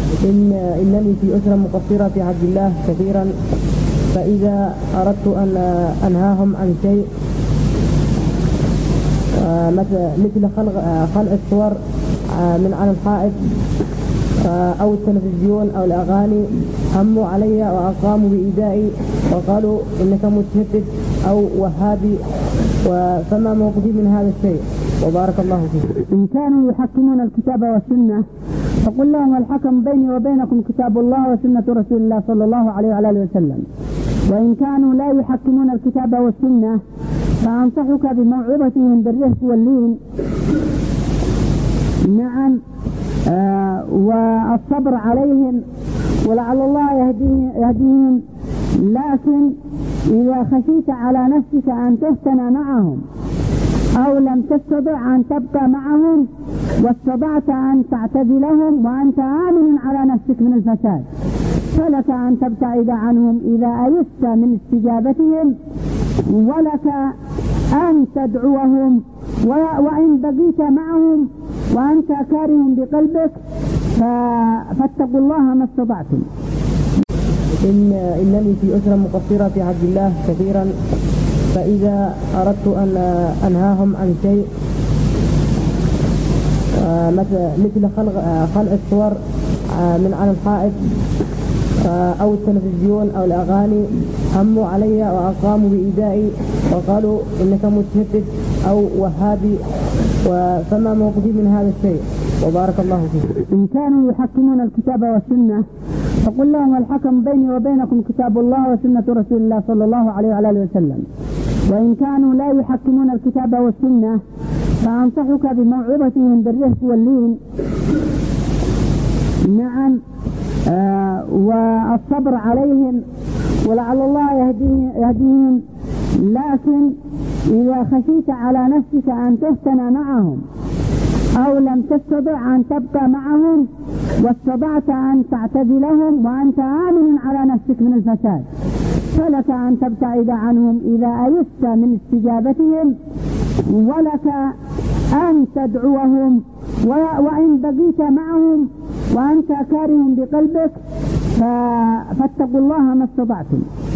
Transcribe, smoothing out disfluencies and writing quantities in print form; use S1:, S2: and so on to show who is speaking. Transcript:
S1: إنني في أسرة مقصرة في حق الله كثيرا، فإذا أردت أن أنهاهم عن شيء مثل خلع الصور من على الحائط أو التلفزيون أو الأغاني، هموا علي وأقاموا بإيذائي وقالوا إنك متشدد أو وهابي، فما موقفي من هذا الشيء؟ وبارك الله فيك.
S2: إن كانوا يحكمون الكتاب والسنة فقل لهم الحكم بيني وبينكم كتاب الله وسنة رسول الله صلى الله عليه وعلى آله وسلم. وإن كانوا لا يحكمون الكتاب والسنة فأنصحك بموعظتهم بالرفق واللين، نعم، والصبر عليهم ولعل الله يهديهم. لكن إذا خشيت على نفسك أن تفتن معهم أو لم تستطع أن تبقى معهم واستطعت أن تعتزلهم وأنت آمن على نفسك من الفساد، فلك أن تبتعد عنهم إذا أيست من استجابتهم، ولك أن تدعوهم، وإن بقيت معهم وأنت كاره بقلبك فاتقوا الله ما استطعتم.
S1: إنني في أسرة مقصرة في حق الله كثيرا، فإذا أردت أن أنهاهم عن شيء مثل خلع الصور من على الحائط أو التلفزيون أو الأغاني، هموا علي وأقاموا بإيذائي وقالوا إنك متشدد أو وهابي، فما موقفي من هذا الشيء؟ وبارك الله فيك.
S2: إن كانوا يحكمون الكتاب والسنة فقل لهم الحكم بيني وبينكم كتاب الله وسنة رسول الله صلى الله عليه وعلى آله وسلم. وإن كانوا لا يحكمون الكتاب والسنة فأنصحك بموعظتهم بالرفق واللين، نعم، والصبر عليهم ولعل الله يهديهم. لكن إذا خشيت على نفسك أن تفتن معهم أو لم تستطع أن تبقى معهم واستطعت أن تعتزلهم وأنت آمن على نفسك من الفساد، فلك أن تبتعد عنهم إذا أيست من استجابتهم، ولك أن تدعوهم، وإن بقيت معهم وأنت كاره بقلبك فاتقوا الله ما استطعتم.